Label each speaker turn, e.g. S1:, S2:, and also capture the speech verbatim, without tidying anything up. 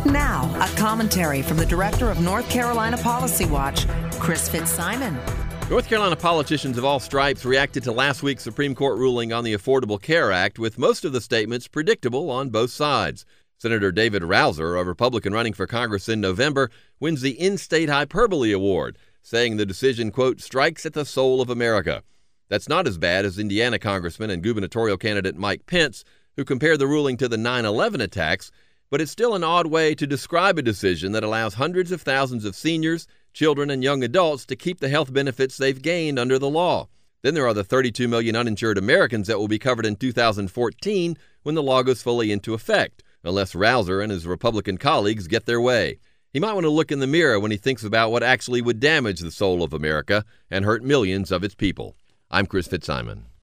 S1: Now, a commentary from the director of North Carolina Policy Watch, Chris Fitzsimon.
S2: North Carolina politicians of all stripes reacted to last week's Supreme Court ruling on the Affordable Care Act, with most of the statements predictable on both sides. Senator David Rouzer, a Republican running for Congress in November, wins the In-State Hyperbole Award, saying the decision, quote, strikes at the soul of America. That's not as bad as Indiana Congressman and gubernatorial candidate Mike Pence, who compared the ruling to the nine eleven attacks, but it's still an odd way to describe a decision that allows hundreds of thousands of seniors, children, and young adults to keep the health benefits they've gained under the law. Then there are the thirty-two million uninsured Americans that will be covered in two thousand fourteen when the law goes fully into effect, unless Rouzer and his Republican colleagues get their way. He might want to look in the mirror when he thinks about what actually would damage the soul of America and hurt millions of its people. I'm Chris Fitzsimon.